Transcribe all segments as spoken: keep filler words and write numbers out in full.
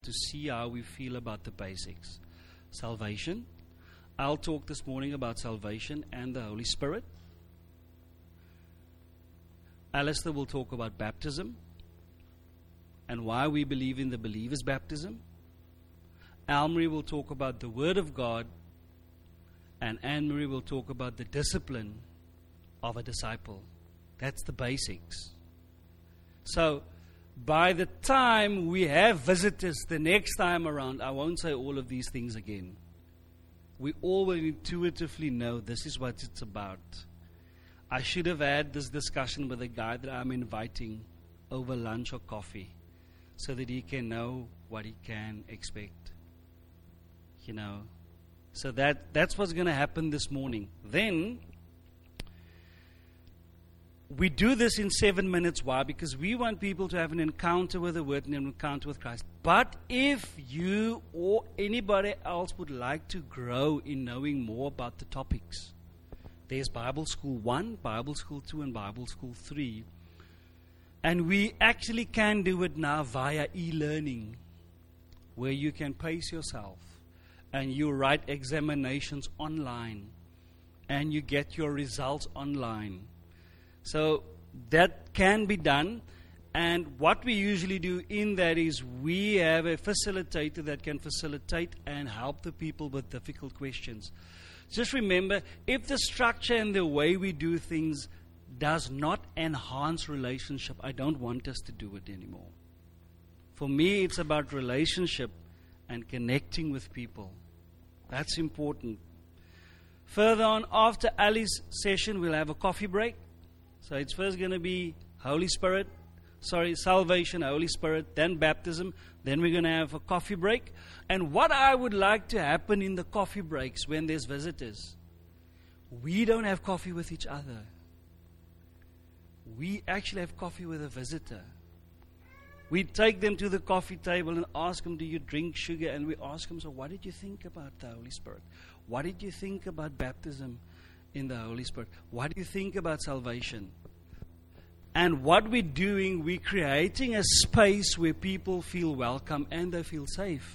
to see how we feel about the basics. Salvation. I'll talk this morning about salvation and the Holy Spirit. Alistair will talk about baptism and why we believe in the believer's baptism. Almarie will talk about the Word of God, and Anne-Marie will talk about the discipline of a disciple. That's the basics. So, by the time we have visitors the next time around, I won't say all of these things again. We all will intuitively know this is what it's about. I should have had this discussion with a guy that I'm inviting over lunch or coffee so that he can know what he can expect. You know. So that that's what's going to happen this morning. Then, we do this in seven minutes. Why? Because we want people to have an encounter with the Word and an encounter with Christ. But if you or anybody else would like to grow in knowing more about the topics, there's Bible School one, Bible School two, and Bible School three. And we actually can do it now via e-learning, where you can pace yourself and you write examinations online and you get your results online. So that can be done, and what we usually do in that is we have a facilitator that can facilitate and help the people with difficult questions. Just remember, if the structure and the way we do things does not enhance relationship, I don't want us to do it anymore. For me, it's about relationship and connecting with people. That's important. Further on, after Ali's session, we'll have a coffee break. So it's first going to be Holy Spirit, sorry, salvation, Holy Spirit, then baptism. Then we're going to have a coffee break. And what I would like to happen in the coffee breaks when there's visitors, we don't have coffee with each other. We actually have coffee with a visitor. We take them to the coffee table and ask them, do you drink sugar? And we ask them, so what did you think about the Holy Spirit? What did you think about baptism in the Holy Spirit? What do you think about salvation? And what we're doing, we're creating a space where people feel welcome and they feel safe.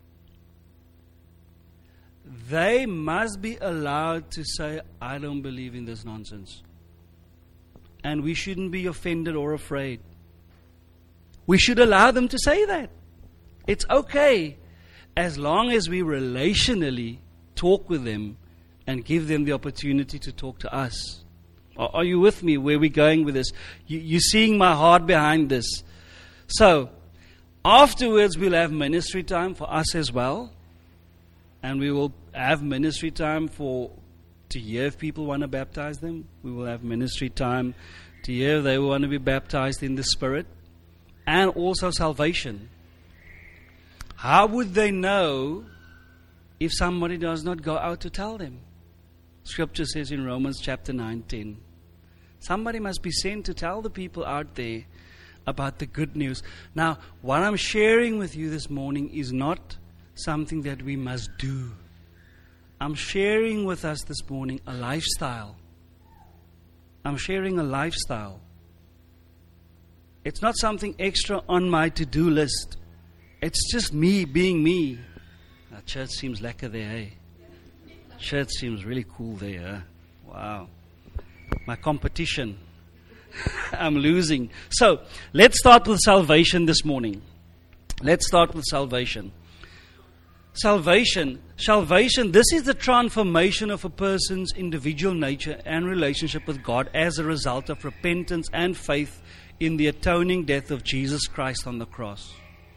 They must be allowed to say, I don't believe in this nonsense. And we shouldn't be offended or afraid. We should allow them to say that. It's okay, as long as we relationally talk with them and give them the opportunity to talk to us. Are, are you with me where we're going with this? You, you're seeing my heart behind this. So, afterwards we'll have ministry time for us as well. And we will have ministry time for to hear if people want to baptize them. We will have ministry time to hear if they want to be baptized in the Spirit. And also salvation. How would they know if somebody does not go out to tell them? Scripture says in Romans chapter nine ten. Somebody must be sent to tell the people out there about the good news. Now, what I'm sharing with you this morning is not something that we must do. I'm sharing with us this morning a lifestyle. I'm sharing a lifestyle. It's not something extra on my to-do list. It's just me being me. Now, church seems lekker there, hey? Church seems really cool there, huh? Wow. My competition. I'm losing. So, let's start with salvation this morning. Let's start with salvation. Salvation, salvation, this is the transformation of a person's individual nature and relationship with God as a result of repentance and faith in the atoning death of Jesus Christ on the cross.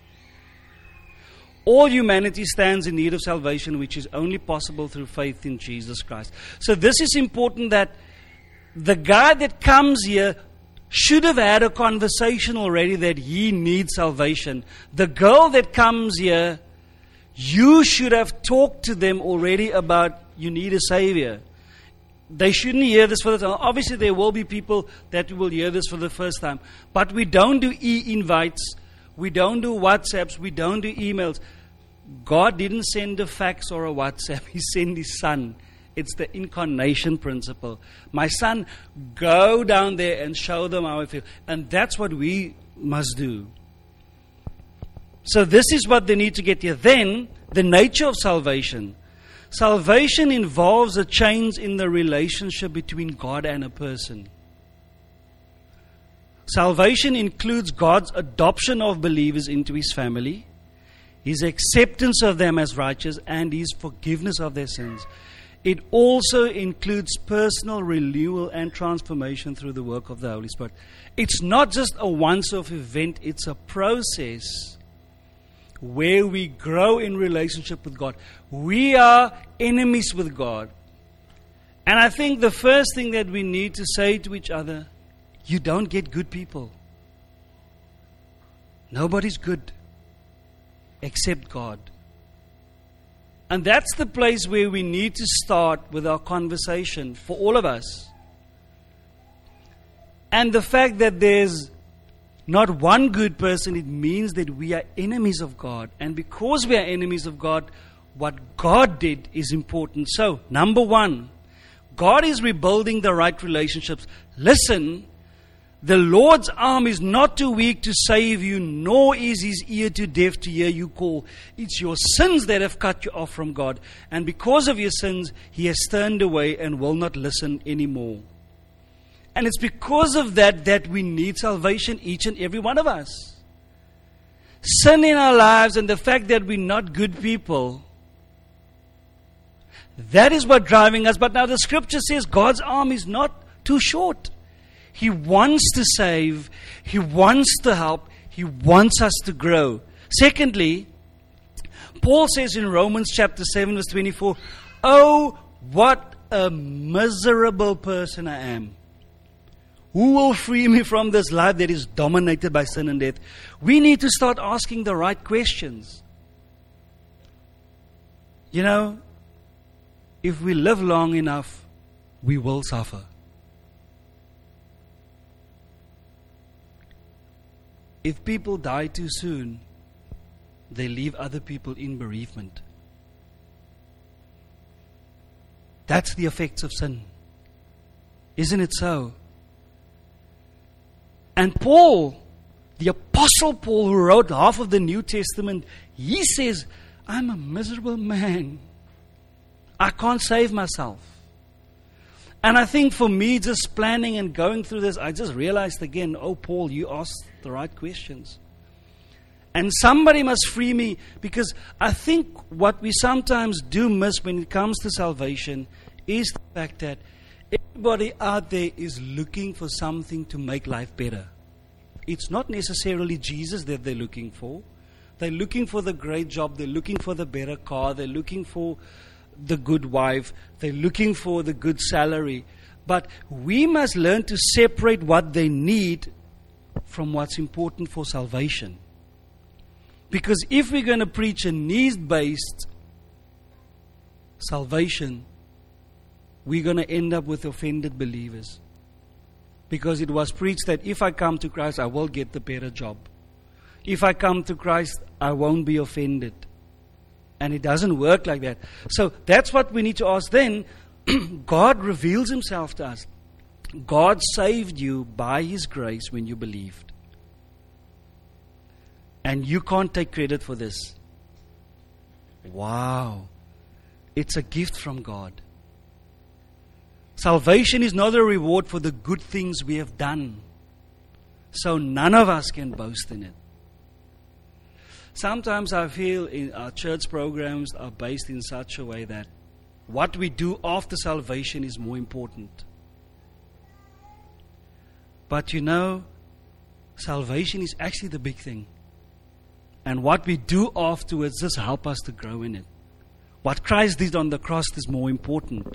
All humanity stands in need of salvation, which is only possible through faith in Jesus Christ. So this is important, that the guy that comes here should have had a conversation already that he needs salvation. The girl that comes here, you should have talked to them already about you need a Savior. They shouldn't hear this for the time. Obviously, there will be people that will hear this for the first time. But we don't do e-invites. We don't do WhatsApps. We don't do emails. God didn't send a fax or a WhatsApp. He sent His Son. It's the incarnation principle. My son, go down there and show them how I feel. And that's what we must do. So this is what they need to get here. Then, the nature of salvation. Salvation involves a change in the relationship between God and a person. Salvation includes God's adoption of believers into His family, His acceptance of them as righteous, and His forgiveness of their sins. It also includes personal renewal and transformation through the work of the Holy Spirit. It's not just a once-off event, it's a process where we grow in relationship with God. We are enemies with God. And I think the first thing that we need to say to each other, you don't get good people. Nobody's good except God. And that's the place where we need to start with our conversation for all of us. And the fact that there's not one good person, it means that we are enemies of God. And because we are enemies of God, what God did is important. So, number one, God is rebuilding the right relationships. Listen, the Lord's arm is not too weak to save you, nor is His ear too deaf to hear you call. It's your sins that have cut you off from God. And because of your sins, He has turned away and will not listen anymore. And it's because of that that we need salvation, each and every one of us. Sin in our lives and the fact that we're not good people, that is what driving us. But now the scripture says God's arm is not too short. He wants to save. He wants to help. He wants us to grow. Secondly, Paul says in Romans chapter seven verse twenty-four, oh, what a miserable person I am. Who will free me from this life that is dominated by sin and death? We need to start asking the right questions. You know, if we live long enough, we will suffer. If people die too soon, they leave other people in bereavement. That's the effects of sin. Isn't it so? And Paul, the Apostle Paul, who wrote half of the New Testament, he says, I'm a miserable man. I can't save myself. And I think for me, just planning and going through this, I just realized again, oh, Paul, you asked the right questions. And somebody must free me, because I think what we sometimes do miss when it comes to salvation is the fact that everybody out there is looking for something to make life better. It's not necessarily Jesus that they're looking for. They're looking for the great job. They're looking for the better car. They're looking for the good wife. They're looking for the good salary. But we must learn to separate what they need from what's important for salvation. Because if we're going to preach a needs-based salvation, we're going to end up with offended believers. Because it was preached that if I come to Christ, I will get the better job. If I come to Christ, I won't be offended. And it doesn't work like that. So that's what we need to ask then. God reveals Himself to us. God saved you by His grace when you believed. And you can't take credit for this. Wow. It's a gift from God. Salvation is not a reward for the good things we have done. So none of us can boast in it. Sometimes I feel in our church programs are based in such a way that what we do after salvation is more important. But you know, salvation is actually the big thing. And what we do afterwards just help us to grow in it. What Christ did on the cross is more important.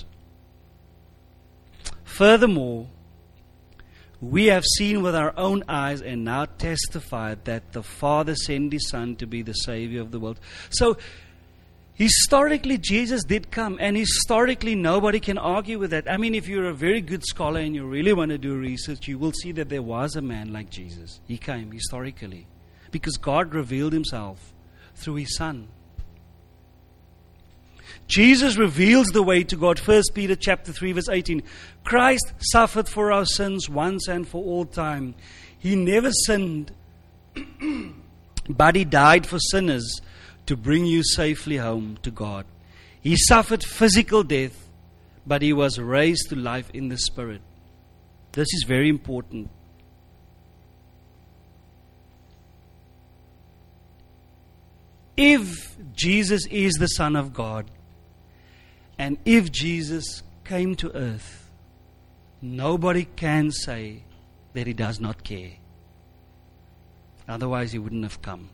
Furthermore, we have seen with our own eyes and now testified that the Father sent His Son to be the Savior of the world. So, historically, Jesus did come, and historically, nobody can argue with that. I mean, if you're a very good scholar and you really want to do research, you will see that there was a man like Jesus. He came historically because God revealed Himself through His Son. Jesus reveals the way to God. First Peter chapter three verse eighteen. Christ suffered for our sins once and for all time. He never sinned. but He died for sinners to bring you safely home to God. He suffered physical death, but He was raised to life in the Spirit. This is very important. If Jesus is the Son of God, and if Jesus came to earth, nobody can say that He does not care. Otherwise He wouldn't have come.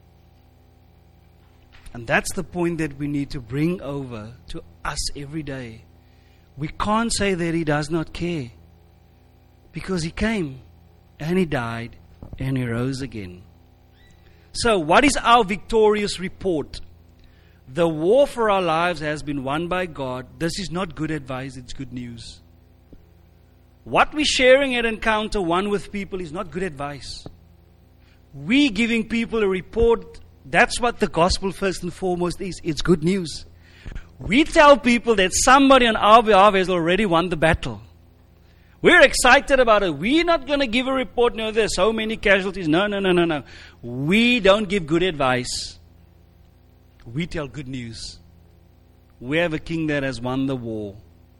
And that's the point that we need to bring over to us every day. We can't say that He does not care, because He came and He died and He rose again. So, what is our victorious report? The war for our lives has been won by God. This is not good advice, it's good news. What we're sharing at Encounter One with people is not good advice. We giving people a report, that's what the gospel first and foremost is. It's good news. We tell people that somebody on our behalf has already won the battle. We're excited about it. We're not going to give a report, no, there's so many casualties. No, no, no, no, no. We don't give good advice. We tell good news. We have a king that has won the war.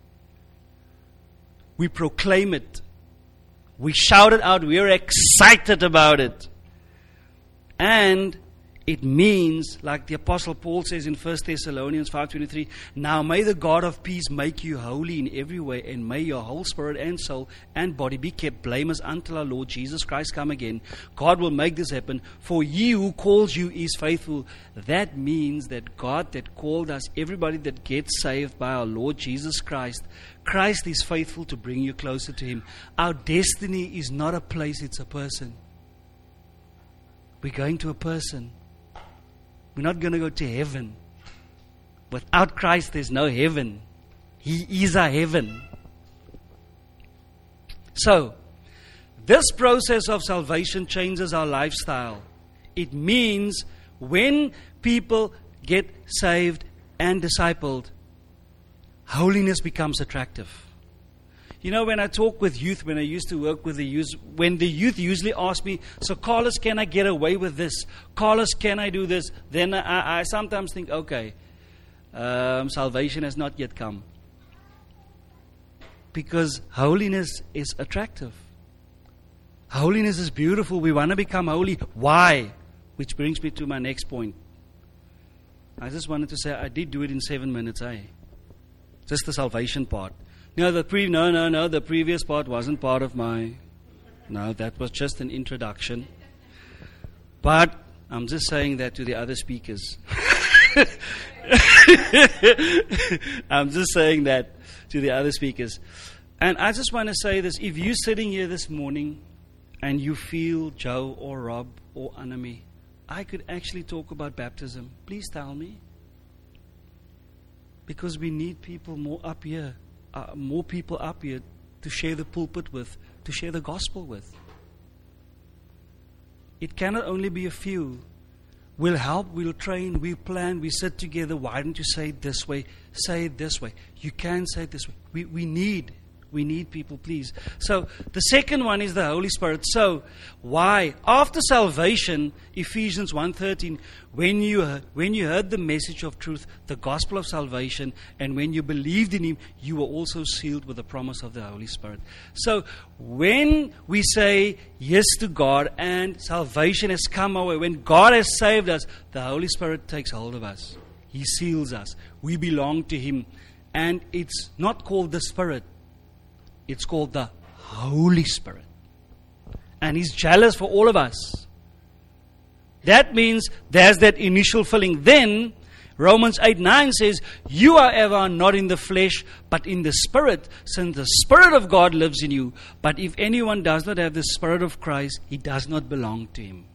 We proclaim it. We shout it out. We are excited about it. And it means, like the Apostle Paul says in First Thessalonians five twenty-three, now may the God of peace make you holy in every way, and may your whole spirit and soul and body be kept blameless until our Lord Jesus Christ come again. God will make this happen, for He who calls you is faithful. That means that God that called us, everybody that gets saved by our Lord Jesus Christ, Christ is faithful to bring you closer to Him. Our destiny is not a place, it's a person. We're going to a person. We're not going to go to heaven. Without Christ, there's no heaven. He is our heaven. So, this process of salvation changes our lifestyle. It means when people get saved and discipled, holiness becomes attractive. You know, when I talk with youth, when I used to work with the youth, when the youth usually ask me, so Carlos, can I get away with this? Carlos, can I do this? Then I, I sometimes think, okay, um, salvation has not yet come. Because holiness is attractive. Holiness is beautiful. We want to become holy. Why? Which brings me to my next point. I just wanted to say, I did do it in seven minutes, eh? Just the salvation part. No, the pre- no, no, no, the previous part wasn't part of my... No, that was just an introduction. But I'm just saying that to the other speakers. I'm just saying that to the other speakers. And I just want to say this. If you're sitting here this morning and you feel Joe or Rob or Anami, I could actually talk about baptism. Please tell me. Because we need people more up here. Uh, more people up here to share the pulpit with, to share the gospel with. It cannot only be a few. We'll help, we'll train, we'll plan, we sit together. Why don't you say it this way? Say it this way. You can say it this way. We, we need, we need people, please. So, the second one is the Holy Spirit. So, why? After salvation, Ephesians one thirteen, when you, when you heard the message of truth, the gospel of salvation, and when you believed in Him, you were also sealed with the promise of the Holy Spirit. So, when we say yes to God and salvation has come our way, when God has saved us, the Holy Spirit takes hold of us. He seals us. We belong to Him. And it's not called the Spirit. It's called the Holy Spirit. And He's jealous for all of us. That means there's that initial filling. Then, Romans eight nine says, you are ever not in the flesh, but in the Spirit, since the Spirit of God lives in you. But if anyone does not have the Spirit of Christ, he does not belong to Him.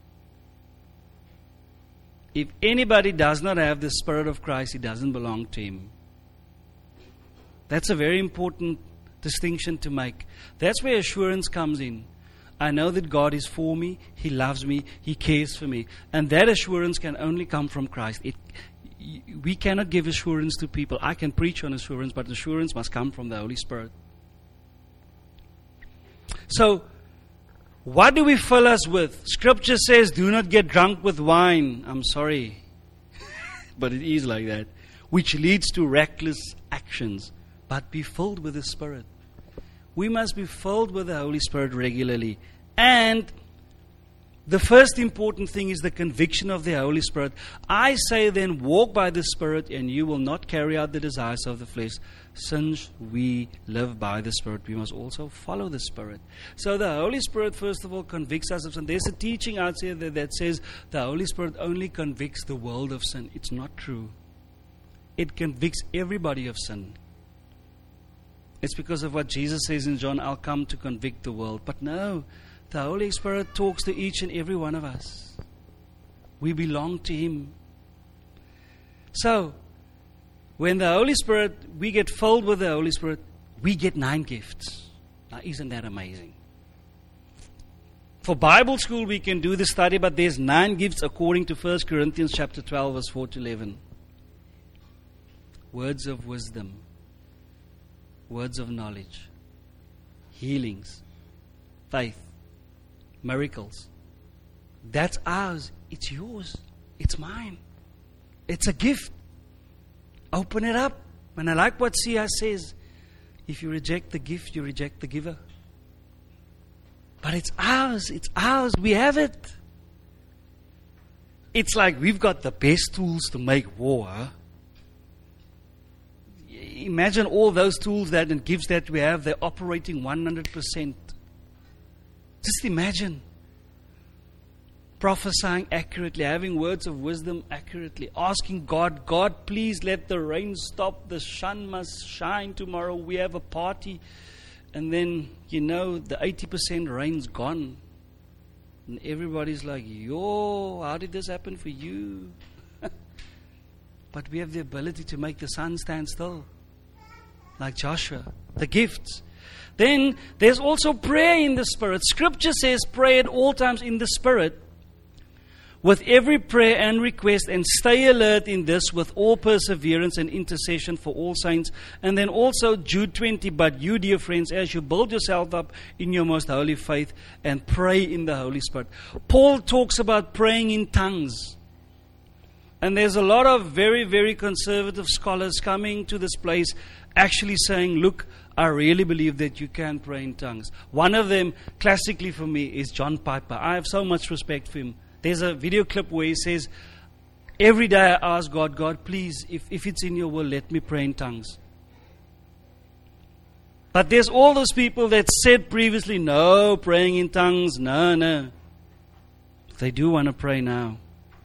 If anybody does not have the Spirit of Christ, he doesn't belong to Him. That's a very important distinction to make. That's where assurance comes in. I know that God is for me, He loves me, He cares for me. And that assurance can only come from Christ. It, we cannot give assurance to people. I can preach on assurance, but assurance must come from the Holy Spirit. So, What do we fill us with? Scripture says, do not get drunk with wine. I'm sorry. But it is like that. Which leads to reckless actions. But be filled with the Spirit. We must be filled with the Holy Spirit regularly. And the first important thing is the conviction of the Holy Spirit. I say then, walk by the Spirit, and you will not carry out the desires of the flesh. Since we live by the Spirit, we must also follow the Spirit. So the Holy Spirit, first of all, convicts us of sin. There's a teaching out there that, that says the Holy Spirit only convicts the world of sin. It's not true. It convicts everybody of sin. It's because of what Jesus says in John, I'll come to convict the world. But no, the Holy Spirit talks to each and every one of us. We belong to Him. So, when the Holy Spirit, we get filled with the Holy Spirit, we get nine gifts. Now, isn't that amazing? For Bible school, we can do the study, but there's nine gifts according to First Corinthians chapter twelve, verse four to eleven. Words of wisdom, words of knowledge, healings, faith, miracles. That's ours. It's yours. It's mine. It's a gift. Open it up. And I like what C R says. If you reject the gift, you reject the giver. But it's ours. It's ours. We have it. It's like we've got the best tools to make war. Huh? Imagine all those tools that and gifts that we have. They're operating one hundred percent. Just imagine. Prophesying accurately, having words of wisdom accurately, asking God, God, please let the rain stop, the sun must shine tomorrow, we have a party. And then, you know, the eighty percent rain's gone. And everybody's like, yo, how did this happen for you? But we have the ability to make the sun stand still. Like Joshua. The gifts. Then, there's also prayer in the Spirit. Scripture says pray at all times in the Spirit, with every prayer and request, and stay alert in this with all perseverance and intercession for all saints. And then also Jude twenty, but you, dear friends, as you build yourself up in your most holy faith and pray in the Holy Spirit. Paul talks about praying in tongues. And there's a lot of very, very conservative scholars coming to this place actually saying, look, I really believe that you can pray in tongues. One of them, classically for me, is John Piper. I have so much respect for him. There's a video clip where he says, every day I ask God, God, please, if, if it's in your will, let me pray in tongues. But there's all those people that said previously, no, praying in tongues, no, no. They do want to pray now.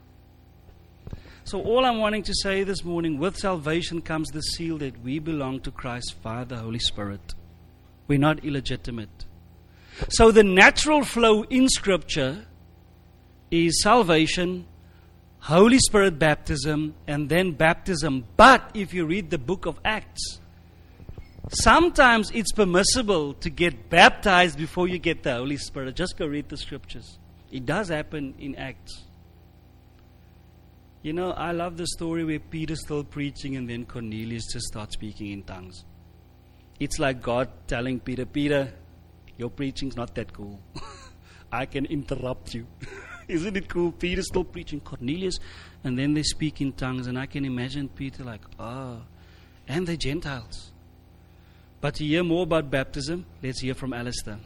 So all I'm wanting to say this morning, with salvation comes the seal that we belong to Christ via the Holy Spirit. We're not illegitimate. So the natural flow in Scripture is salvation, Holy Spirit baptism, and then baptism. But if you read the book of Acts, sometimes it's permissible to get baptized before you get the Holy Spirit. Just go read the Scriptures. It does happen in Acts. You know, I love the story where Peter's still preaching and then Cornelius just starts speaking in tongues. It's like God telling Peter, Peter, your preaching's not that cool. I can interrupt you. Isn't it cool? Peter's still preaching, Cornelius, and then they speak in tongues. And I can imagine Peter like, oh, and the Gentiles. But to hear more about baptism, let's hear from Alistair.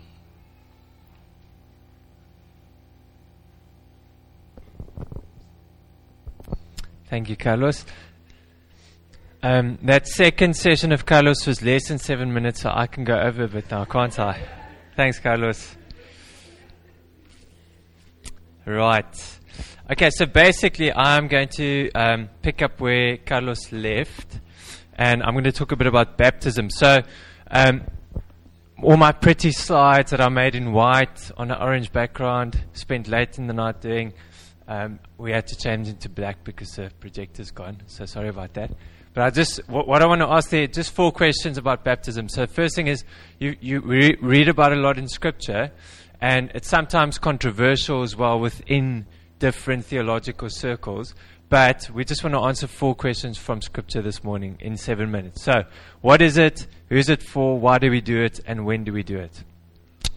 Thank you, Carlos. Um, that second session of Carlos was less than seven minutes, so I can go over a bit now, can't I? Thanks, Carlos. Right. Okay, so basically I'm going to um, pick up where Carlos left, and I'm going to talk a bit about baptism. So um, all my pretty slides that I made in white on an orange background, spent late in the night doing, um, we had to change into black because the projector's gone, so sorry about that. But I just, what, what I want to ask there, just four questions about baptism. So the first thing is, you, you re- read about it a lot in Scripture, and it's sometimes controversial as well within different theological circles. But we just want to answer four questions from Scripture this morning in seven minutes. So, what is it? Who is it for? Why do we do it? And when do we do it?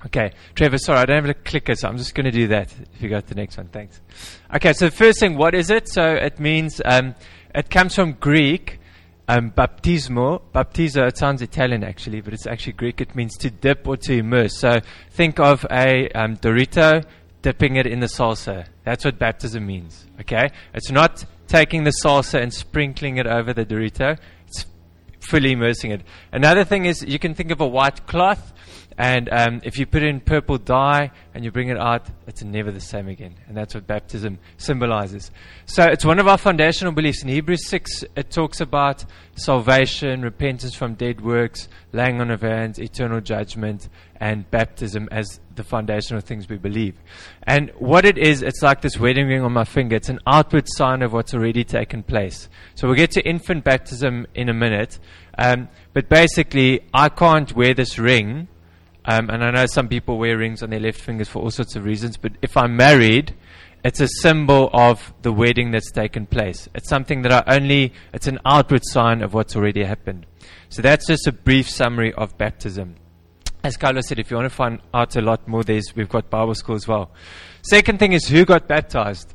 Okay, Trevor, sorry, I don't have a clicker, so I'm just going to do that. If you go to the next one, thanks. Okay, so the first thing, what is it? So it means, um, it comes from Greek, um, baptismo. Baptizo, it sounds Italian actually, but it's actually Greek. It means to dip or to immerse. So think of a um, Dorito, dipping it in the salsa. That's what baptism means, okay? It's not taking the salsa and sprinkling it over the Dorito. It's fully immersing it. Another thing is, you can think of a white cloth, and um, if you put in purple dye and you bring it out, it's never the same again. And that's what baptism symbolizes. So it's one of our foundational beliefs. In Hebrews six, it talks about salvation, repentance from dead works, laying on of hands, eternal judgment, and baptism as the foundational things we believe. And what it is, it's like this wedding ring on my finger. It's an outward sign of what's already taken place. So we'll get to infant baptism in a minute. Um, but basically, I can't wear this ring. Um, and I know some people wear rings on their left fingers for all sorts of reasons, but if I'm married, it's a symbol of the wedding that's taken place. It's something that I only, it's an outward sign of what's already happened. So that's just a brief summary of baptism. As Carlos said, if you want to find out a lot more, there's, we've got Bible school as well. Second thing is, who got baptized?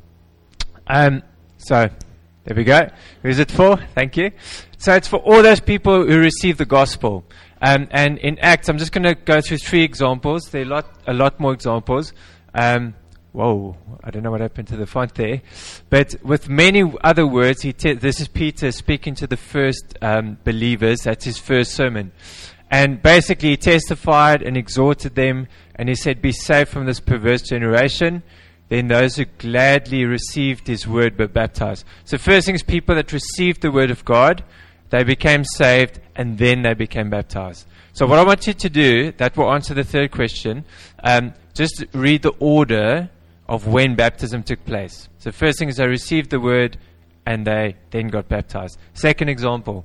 Um, so, there we go. Who is it for? Thank you. So it's for all those people who receive the gospel. Um, and in Acts, I'm just going to go through three examples. There are a lot, a lot more examples. Um, whoa, I don't know what happened to the font there. But with many other words, he te- this is Peter speaking to the first um, believers. That's his first sermon. And basically, he testified and exhorted them, and he said, "Be saved from this perverse generation." Then those who gladly received his word were baptized. So first thing is, people that received the word of God, they became saved, and then they became baptized. So what I want you to do, that will answer the third question, um, just read the order of when baptism took place. So first thing is, they received the word, and they then got baptized. Second example.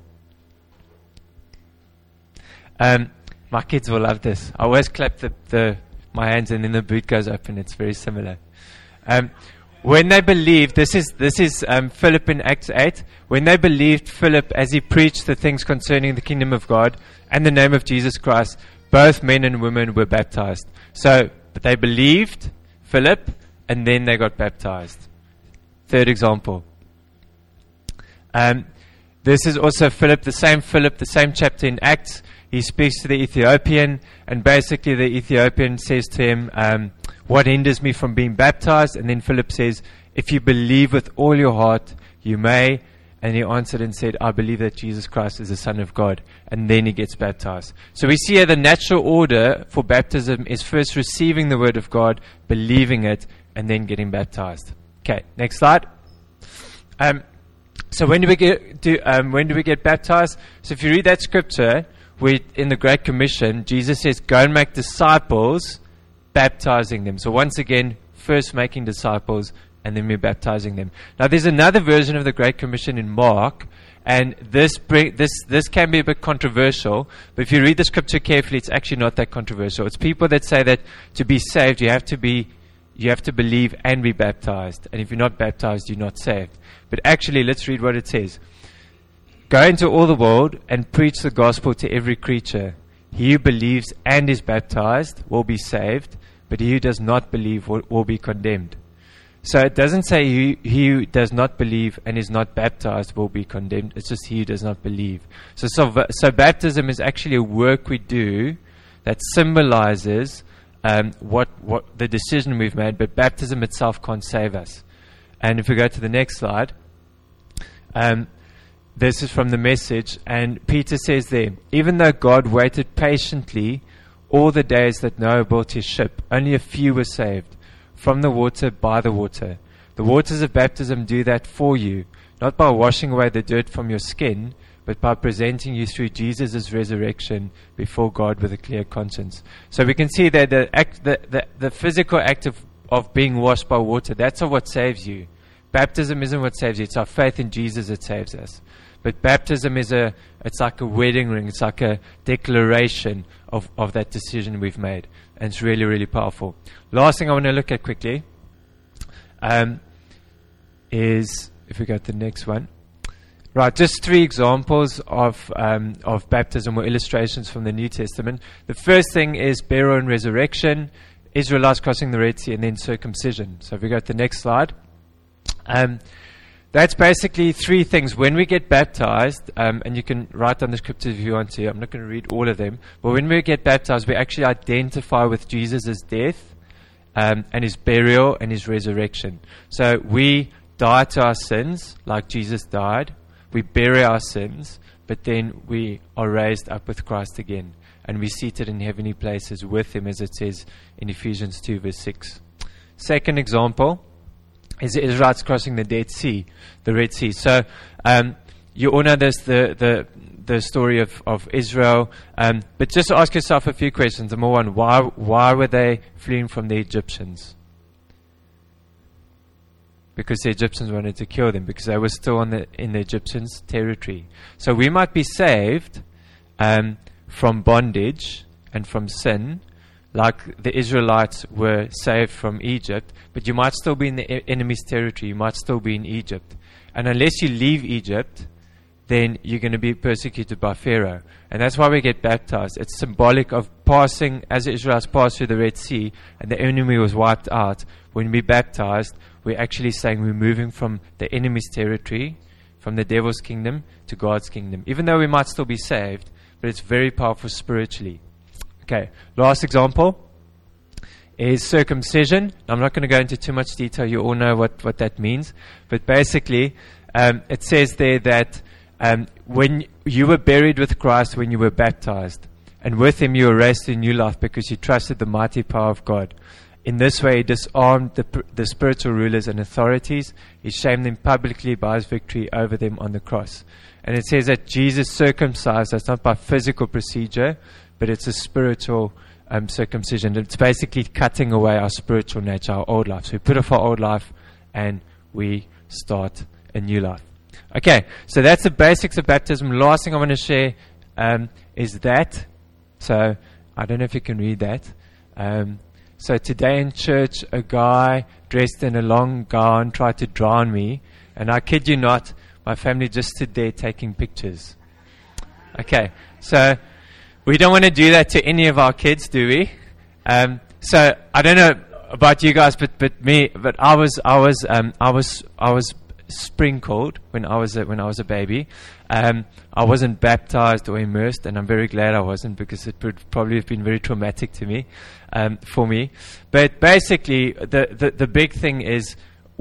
Um, my kids will love this. I always clap the, the my hands, and then the boot goes open. It's very similar. Um, when they believed, this is this is um, Philip in Acts eight. When they believed Philip as he preached the things concerning the kingdom of God and the name of Jesus Christ, both men and women were baptized. So but they believed Philip, and then they got baptized. Third example. Um, this is also Philip, the same Philip, the same chapter in Acts. He speaks to the Ethiopian, and basically the Ethiopian says to him, um, "What hinders me from being baptized?" And then Philip says, "If you believe with all your heart, you may." And he answered and said, "I believe that Jesus Christ is the Son of God." And then he gets baptized. So we see here the natural order for baptism is first receiving the word of God, believing it, and then getting baptized. Okay, next slide. Um, so when do we get do, um, when do we get baptized? So if you read that scripture, we in the Great Commission, Jesus says, "Go and make disciples, baptizing them." So once again, first making disciples, and then we're baptizing them. Now there's another version of the Great Commission in Mark, and this bring, this this can be a bit controversial, but if you read the scripture carefully, it's actually not that controversial. It's people that say that to be saved, you have to be you have to believe and be baptized, and if you're not baptized, you're not saved. But actually, let's read what it says. "Go into all the world and preach the gospel to every creature. He who believes and is baptized will be saved, but he who does not believe will, will be condemned." So it doesn't say he, he who does not believe and is not baptized will be condemned. It's just he who does not believe. So, so, so baptism is actually a work we do that symbolizes um, what, what the decision we've made, but baptism itself can't save us. And if we go to the next slide, um, this is from the Message, and Peter says there, "Even though God waited patiently all the days that Noah built his ship, only a few were saved. From the water, by the water. The waters of baptism do that for you, not by washing away the dirt from your skin, but by presenting you through Jesus' resurrection before God with a clear conscience." So we can see that the act, the, the, the physical act of, of being washed by water, that's not what saves you. Baptism isn't what saves you. It's our faith in Jesus that saves us. But baptism is a, it's like a wedding ring. It's like a declaration of, of that decision we've made. And it's really, really powerful. Last thing I want to look at quickly um, is, if we go to the next one, Right, just three examples of um, of baptism or illustrations from the New Testament. The first thing is burial and resurrection, Israelites crossing the Red Sea, and then circumcision. So if we go to the next slide. Um, that's basically three things. When we get baptized, um, and you can write down the scriptures if you want to, I'm not going to read all of them, but when we get baptized, we actually identify with Jesus' death um, and his burial and his resurrection. So we die to our sins like Jesus died. We bury our sins, but then we are raised up with Christ again. And we're seated in heavenly places with him, as it says in Ephesians two, verse six. Second example is the Israelites crossing the Dead Sea, the Red Sea. So um, you all know this, the, the, the story of, of Israel. Um, but just ask yourself a few questions. Number one, why, why were they fleeing from the Egyptians? Because the Egyptians wanted to kill them, because they were still on the, in the Egyptians' territory. So we might be saved um, from bondage and from sin, like the Israelites were saved from Egypt, but you might still be in the e- enemy's territory. You might still be in Egypt. And unless you leave Egypt, then you're going to be persecuted by Pharaoh. And that's why we get baptized. It's symbolic of passing, as the Israelites passed through the Red Sea, and the enemy was wiped out. When we baptized, we're actually saying we're moving from the enemy's territory, from the devil's kingdom, to God's kingdom. Even though we might still be saved, but it's very powerful spiritually. Okay, last example is circumcision. I'm not going to go into too much detail. You all know what, what that means. But basically, um, it says there that um, when you were buried with Christ when you were baptized, and with him you were raised to new life because you trusted the mighty power of God. In this way, he disarmed the, the spiritual rulers and authorities. He shamed them publicly by his victory over them on the cross. And it says that Jesus circumcised us not by physical procedure, but it's a spiritual um, circumcision. It's basically cutting away our spiritual nature, our old life. So we put off our old life and we start a new life. Okay, so that's the basics of baptism. Last thing I want to share um, is that. So I don't know if you can read that. Um, So today in church, a guy dressed in a long gown tried to drown me. And I kid you not, my family just stood there taking pictures. Okay, so we don't want to do that to any of our kids, do we? Um, so I don't know about you guys, but, but me, but I was I was um, I was I was sprinkled when I was a, when I was a baby. Um, I wasn't baptized or immersed, and I'm very glad I wasn't, because it would probably have been very traumatic to me, um, for me. But basically, the, the the big thing is,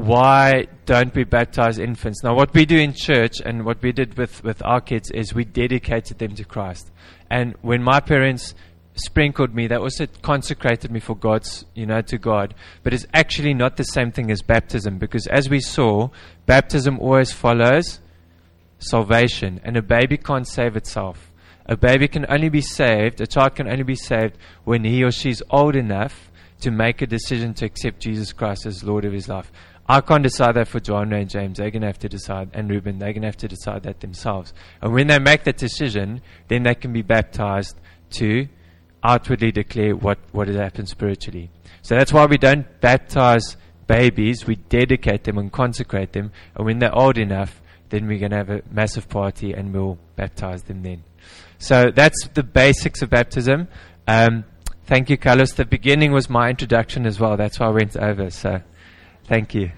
why don't we baptize infants? Now, what we do in church and what we did with, with our kids is we dedicated them to Christ. And when my parents sprinkled me, they also consecrated me for God's, you know, to God. But it's actually not the same thing as baptism, because as we saw, baptism always follows salvation, and a baby can't save itself. A baby can only be saved, a child can only be saved when he or she is old enough to make a decision to accept Jesus Christ as Lord of his life. I can't decide that for Joanna and James. They're going to have to decide, and Ruben, they're going to have to decide that themselves. And when they make that decision, then they can be baptized to outwardly declare what, what has happened spiritually. So that's why we don't baptize babies. We dedicate them and consecrate them. And when they're old enough, then we're going to have a massive party and we'll baptize them then. So that's the basics of baptism. Um, thank you, Carlos. The beginning was my introduction as well. That's why I went over. So thank you.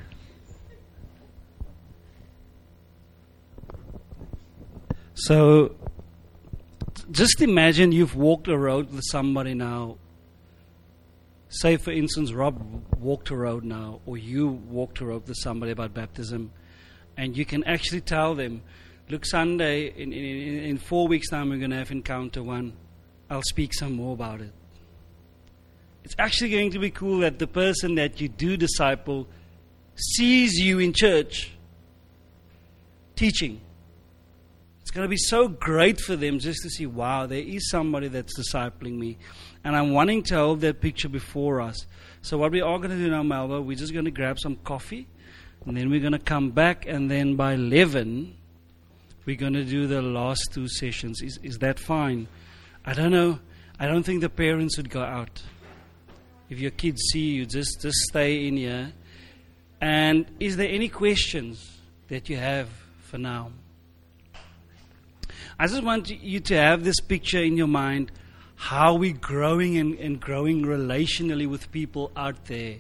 So just imagine you've walked a road with somebody now. Say, for instance, Rob walked a road now, or you walked a road with somebody about baptism, and you can actually tell them, look, Sunday, in, in, in four weeks' time, we're going to have encounter one. I'll speak some more about it. It's actually going to be cool that the person that you do disciple sees you in church teaching. It's going to be so great for them just to see, wow, there is somebody that's discipling me. And I'm wanting to hold that picture before us. So what we are going to do now, Melba, we're just going to grab some coffee. And then we're going to come back. And then by eleven, we're going to do the last two sessions. Is, is that fine? I don't know. I don't think the parents would go out. If your kids see you, just, just stay in here. And is there any questions that you have for now? I just want you to have this picture in your mind, how we're growing and, and growing relationally with people out there.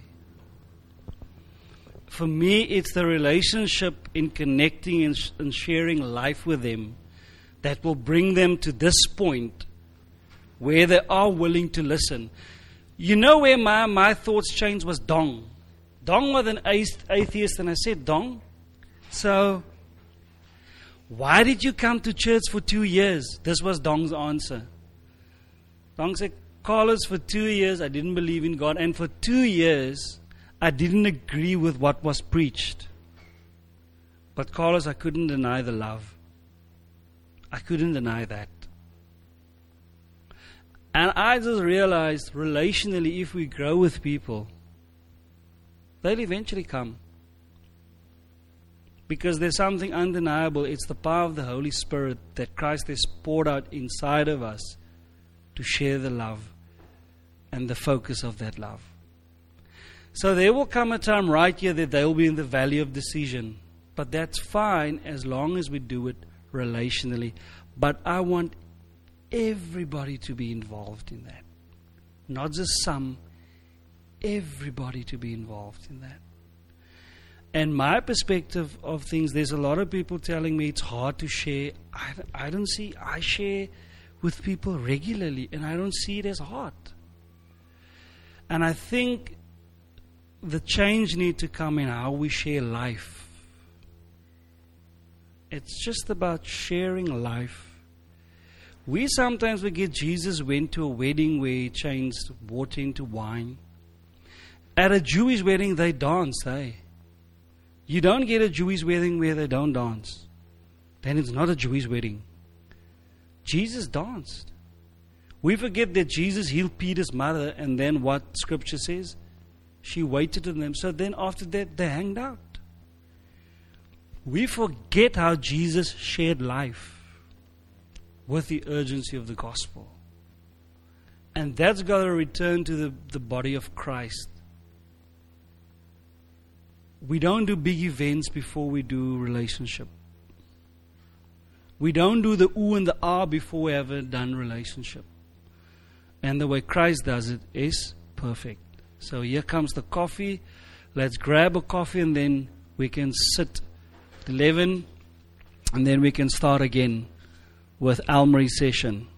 For me, it's the relationship in connecting and, sh- and sharing life with them that will bring them to this point where they are willing to listen. You know where my, my thoughts changed was Dong. Dong was an atheist, and I said, Dong, so why did you come to church for two years? This was Dong's answer. Dong said, Carlos, for two years I didn't believe in God, and for two years I didn't agree with what was preached. But Carlos, I couldn't deny the love. I couldn't deny that. And I just realized, relationally, if we grow with people, they'll eventually come. Because there's something undeniable. It's the power of the Holy Spirit that Christ has poured out inside of us to share the love and the focus of that love. So there will come a time right here that they will be in the valley of decision. But that's fine as long as we do it relationally. But I want everybody to be involved in that. Not just some, everybody to be involved in that. And my perspective of things, there's a lot of people telling me it's hard to share. I, I don't see, I share with people regularly and I don't see it as hard. And I think the change needs to come in how we share life. It's just about sharing life. We sometimes forget Jesus went to a wedding where he changed water into wine. At a Jewish wedding, they dance, eh? You don't get a Jewish wedding where they don't dance. Then it's not a Jewish wedding. Jesus danced. We forget that Jesus healed Peter's mother, and then what Scripture says? She waited on them. So then after that, they hanged out. We forget how Jesus shared life with the urgency of the gospel. And that's got to return to the, the body of Christ. We don't do big events before we do relationship. We don't do the ooh and the ah before we have a done relationship. And the way Christ does it is perfect. So here comes the coffee. Let's grab a coffee and then we can sit at eleven and then we can start again with Almary's session.